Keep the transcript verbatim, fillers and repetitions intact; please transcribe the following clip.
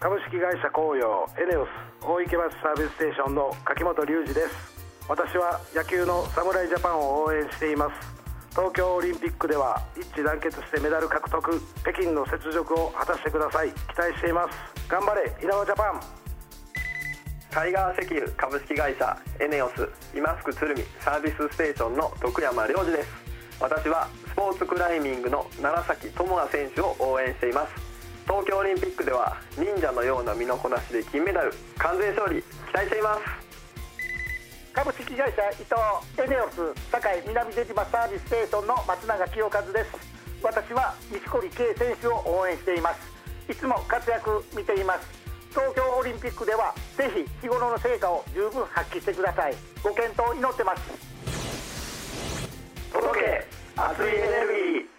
株式会社紅葉エネオス大池町サービスステーションの柿本隆二です。私は野球の侍ジャパンを応援しています。東京オリンピックでは一致団結してメダル獲得、北京の雪辱を果たしてください。期待しています。頑張れ稲葉ジャパン。 タイガー石油株式会社エネオス今福鶴見サービスステーションの徳山良二です。私はスポーツクライミングの楢崎智亜選手を応援しています。東京オリンピックでは忍者のような身のこなしで金メダル、完全勝利期待しています。 株式会社伊藤エネオス堺南出島サービスステーションの松永清和です。私は錦織圭選手を応援しています。いつも活躍見ています。東京オリンピックではぜひ日頃の成果を十分発揮してください。ご健闘を祈ってます。 届け熱いエネルギー。